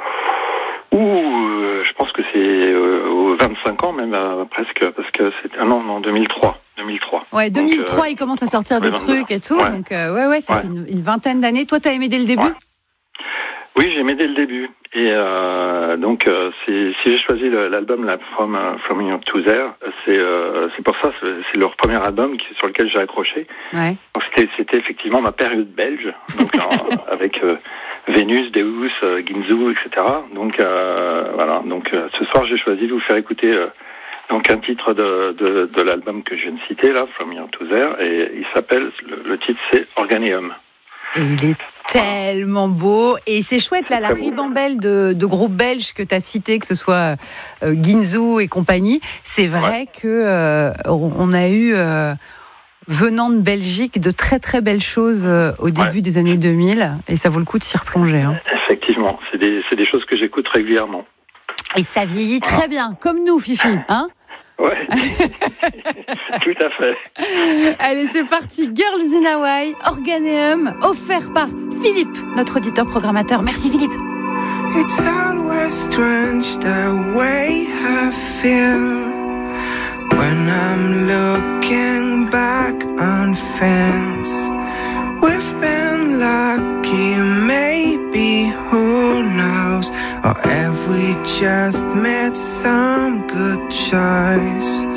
Je pense que c'est 25 ans même, presque, parce que c'est... non, 2003. Ouais, 2003, donc, ils commencent à sortir des trucs et tout. Ouais. Donc, ça fait une vingtaine d'années. Toi, t'as aimé dès le début ? Oui, j'ai aimé dès le début. Et donc, si j'ai choisi l'album From Here to There, c'est pour ça, c'est leur premier album sur lequel j'ai accroché. Ouais. Donc, c'était effectivement ma période belge, donc avec Vénus, Deus, Ginzu, etc. Donc voilà. Donc ce soir, j'ai choisi de vous faire écouter donc un titre de l'album que je viens de citer là, From Here to There, et il s'appelle, le titre c'est Organium. Et il est tellement beau, et c'est chouette là, la ribambelle de groupes belges que tu as cité, que ce soit Ginzu et compagnie. C'est vrai que on a eu venant de Belgique de très très belles choses au début des années 2000, et ça vaut le coup de s'y replonger. Hein. Effectivement, c'est des choses que j'écoute régulièrement. Et ça vieillit très bien, comme nous, Fifi, hein? Ouais, tout à fait. Allez, c'est parti. Girls in Hawaii, Organium, offert par Philippe, notre auditeur programmateur. Merci Philippe. It's always strange the way I feel when I'm looking back on things we've been lucky, maybe, who knows, or have we just made some good choices?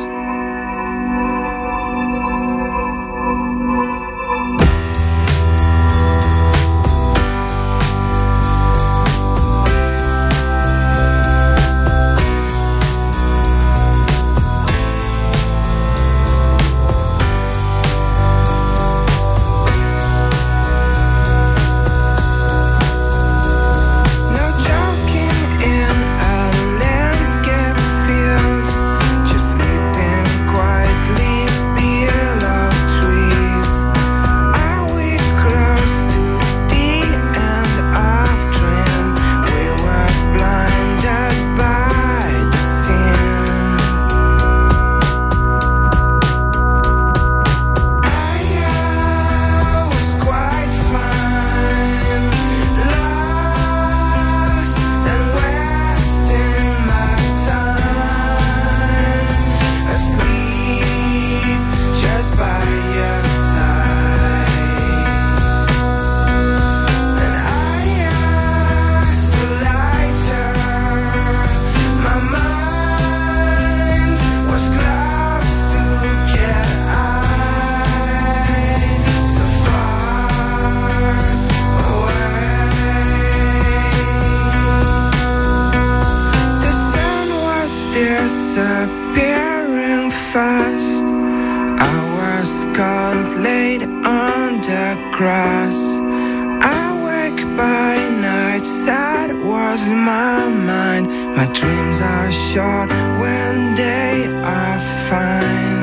Disappearing fast, I was cold, laid on the grass. I wake by night, sad was my mind. My dreams are short when they are fine.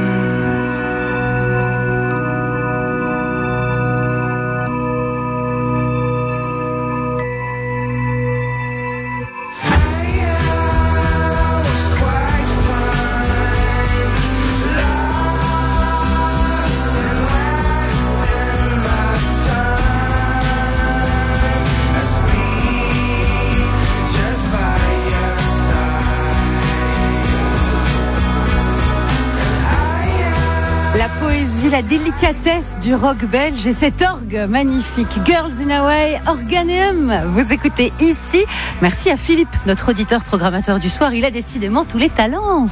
La poésie, la délicatesse du rock belge et cet orgue magnifique. Girls in Hawaii, Organium. Vous écoutez ici. Merci à Philippe, notre auditeur programmateur du soir. Il a décidément tous les talents.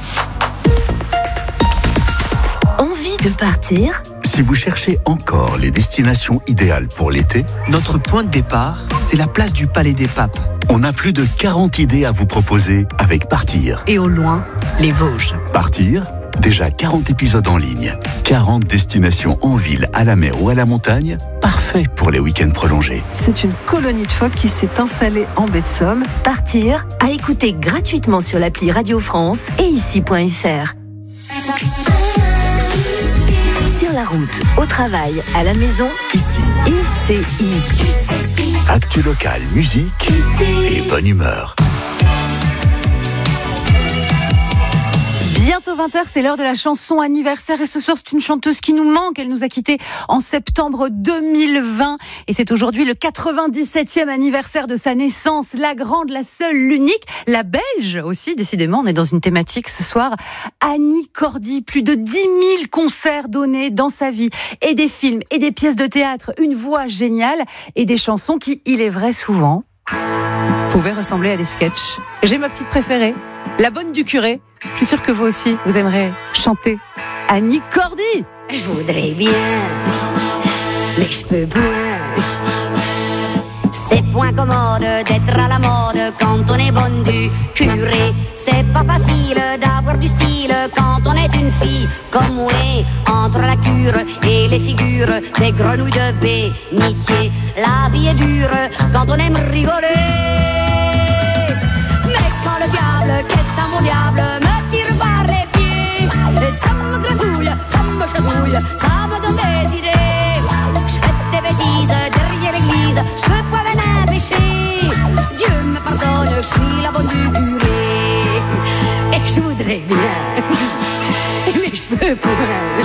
Envie de partir ? Si vous cherchez encore les destinations idéales pour l'été, notre point de départ, c'est la place du Palais des Papes. On a plus de 40 idées à vous proposer avec Partir. Et au loin, les Vosges. Partir, Déjà 40 épisodes en ligne, 40 destinations en ville, à la mer ou à la montagne, parfait pour les week-ends prolongés. C'est une colonie de phoques qui s'est installée en baie de Somme. Partir à écouter gratuitement sur l'appli Radio France et ici.fr. Sur la route, au travail, à la maison, ici. ICI. Actu local, musique et bonne humeur. Bientôt 20h, c'est l'heure de la chanson anniversaire et ce soir c'est une chanteuse qui nous manque, elle nous a quittés en septembre 2020 et c'est aujourd'hui le 97e anniversaire de sa naissance, la grande, la seule, l'unique, la belge aussi, décidément on est dans une thématique ce soir, Annie Cordy, plus de 10 000 concerts donnés dans sa vie et des films et des pièces de théâtre, une voix géniale et des chansons qui, il est vrai souvent, pouvaient ressembler à des sketchs. J'ai ma petite préférée, La Bonne du Curé. Je suis sûre que vous aussi, vous aimerez chanter Annie Cordy. Je voudrais bien, mais je peux point. C'est point commode d'être à la mode quand on est bonne du curé. C'est pas facile d'avoir du style quand on est une fille comme moi. Entre la cure et les figures des grenouilles de bénitier, la vie est dure quand on aime rigoler. Mais quand le diable, qui est un bon diable, me tire par les pieds, et ça me gratouille, ça me chatouille, ça me donne des idées. Je fais des bêtises derrière l'église, je peux pas m'en empêcher. Dieu me pardonne, je suis la bonne du curé. Et je voudrais bien, mais je peux pas.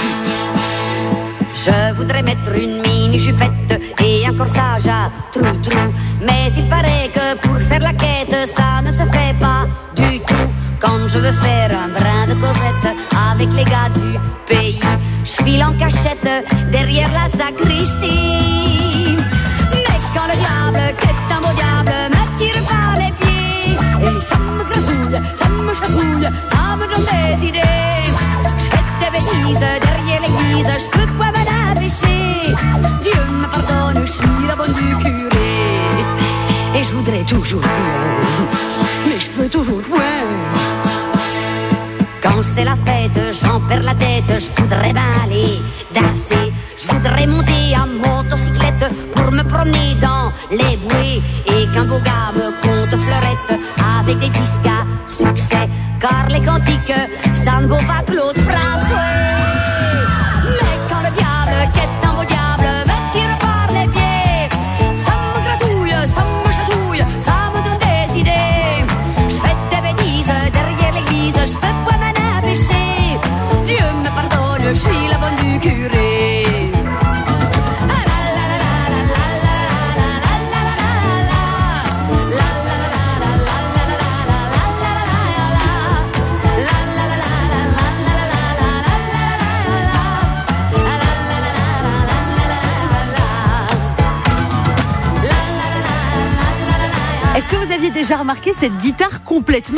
Je voudrais mettre une mini-jupette et un corsage à trou-trou. Mais il paraît que pour faire la quête, ça ne se fait pas du tout. Quand je veux faire un brin de Cosette avec les gars du pays, je file en cachette derrière la sacristie. Mais quand le diable, qui est un beau diable, me tire par les pieds, et ça me gratouille, ça me chatouille, ça me donne des idées. Je fais des bêtises derrière l'église, je peux pas m'en empêcher. Dieu me pardonne, je suis la bonne du curé. Et je voudrais toujours point, mais je peux toujours point. Quand c'est la fête, j'en perds la tête, je voudrais bien aller danser. Je voudrais monter en motocyclette pour me promener dans les bouées. Et qu'un beau gars me compte fleurette avec des disques à succès. Car les cantiques, ça ne vaut pas Claude François. Mais quand le diable, qui est un beau diable, me tire par les pieds, ça me gratouille, ça me chatouille, ça me donne des idées. Je fais des bêtises derrière l'église, je peux pas m'en empêcher. Dieu me pardonne, je suis la bonne du curé. Est-ce que vous aviez déjà remarqué cette guitare complètement